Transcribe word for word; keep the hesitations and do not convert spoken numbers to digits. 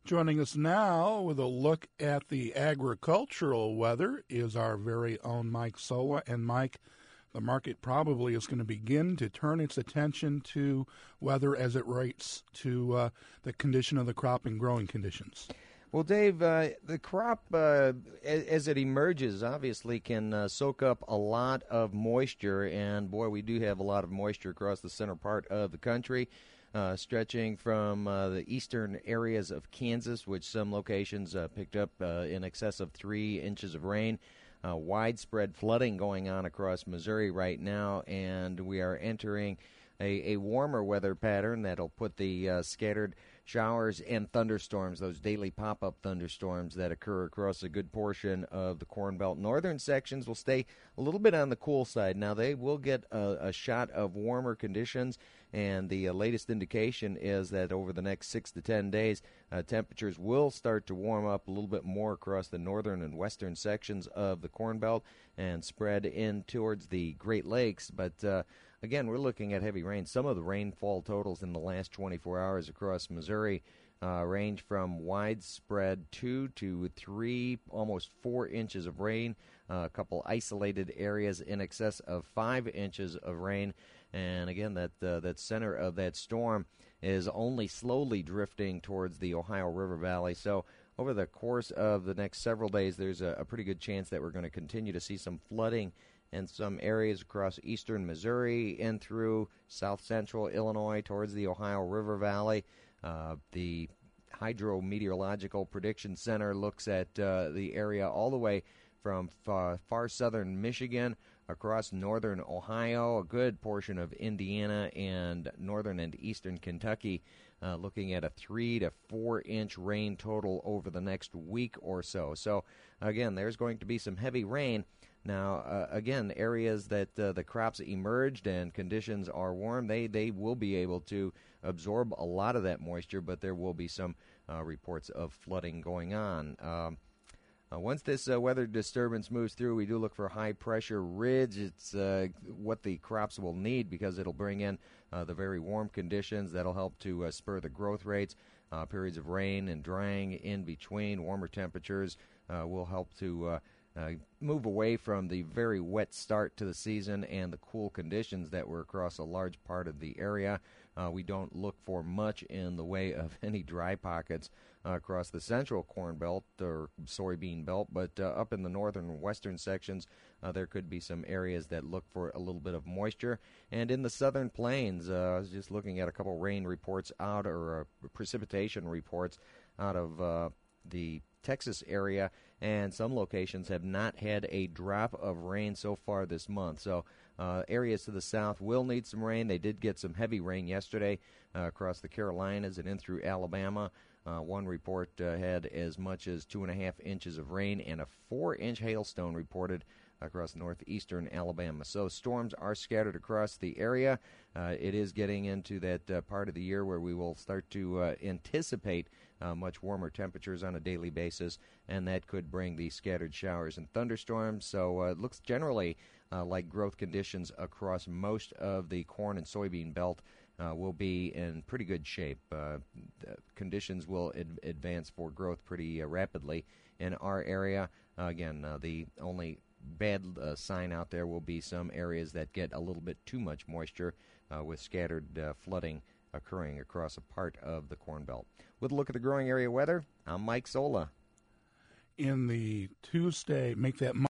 Joining us now with a look at the agricultural weather is our very own Mike Sola. And Mike, the market probably is going to begin to turn its attention to weather as it relates to uh, the condition of the crop and growing conditions. Well, Dave, uh, the crop, uh, as, as it emerges, obviously can uh, soak up a lot of moisture. And, boy, we do have a lot of moisture across the center part of the country. Uh, stretching from uh, the eastern areas of Kansas, which some locations uh, picked up uh, in excess of three inches of rain. Uh, widespread flooding going on across Missouri right now, and we are entering a, a warmer weather pattern that'll put the uh, scattered showers and thunderstorms, those daily pop-up thunderstorms that occur across a good portion of the Corn Belt. Northern sections will stay a little bit on the cool side. Now, they will get a, a shot of warmer conditions, and the uh, latest indication is that over the next six to ten days, uh, temperatures will start to warm up a little bit more across the northern and western sections of the Corn Belt and spread in towards the Great Lakes. But uh, again, we're looking at heavy rain. Some of the rainfall totals in the last twenty-four hours across Missouri uh, range from widespread two to three, almost four inches of rain. Uh, a couple isolated areas in excess of five inches of rain. And again, that uh, that center of that storm is only slowly drifting towards the Ohio River Valley. So over the course of the next several days, there's a, a pretty good chance that we're going to continue to see some flooding in some areas across eastern Missouri and through south central Illinois towards the Ohio River Valley. Uh, the Hydrometeorological Prediction Center looks at uh, the area all the way from far, far southern Michigan across northern Ohio, a good portion of Indiana, and northern and eastern Kentucky, uh, looking at a three to four inch rain total over the next week or so. So, again, there's going to be some heavy rain. Now, uh, again, areas that uh, the crops emerged and conditions are warm, they, they will be able to absorb a lot of that moisture, but there will be some uh, reports of flooding going on. Um, Uh, once this uh, weather disturbance moves through, we do look for high-pressure ridge. It's uh, what the crops will need because it'll bring in uh, the very warm conditions that'll help to uh, spur the growth rates. Uh, periods of rain and drying in between, warmer temperatures uh, will help to uh, uh, move away from the very wet start to the season and the cool conditions that were across a large part of the area. Uh, we don't look for much in the way of any dry pockets uh, across the central corn belt or soybean belt, but uh, up in the northern and western sections, uh, there could be some areas that look for a little bit of moisture. And in the southern plains, uh, I was just looking at a couple rain reports out or uh, precipitation reports out of uh, the Texas area, and some locations have not had a drop of rain so far this month. So uh, areas to the south will need some rain. They did get some heavy rain yesterday uh, across the Carolinas and in through Alabama. Uh, one report uh, had as much as two and a half inches of rain and a four-inch hailstone reported across northeastern Alabama. So storms are scattered across the area. Uh, it is getting into that uh, part of the year where we will start to uh, anticipate uh, much warmer temperatures on a daily basis, and that could bring the scattered showers and thunderstorms. So uh, it looks generally uh, like growth conditions across most of the corn and soybean belt uh, will be in pretty good shape. Uh, conditions will ad- advance for growth pretty uh, rapidly in our area. Uh, again, uh, the only bad uh, sign out there will be some areas that get a little bit too much moisture uh, with scattered uh, flooding occurring across a part of the Corn Belt. With a look at the growing area weather, I'm Mike Sola. In the Tuesday, make that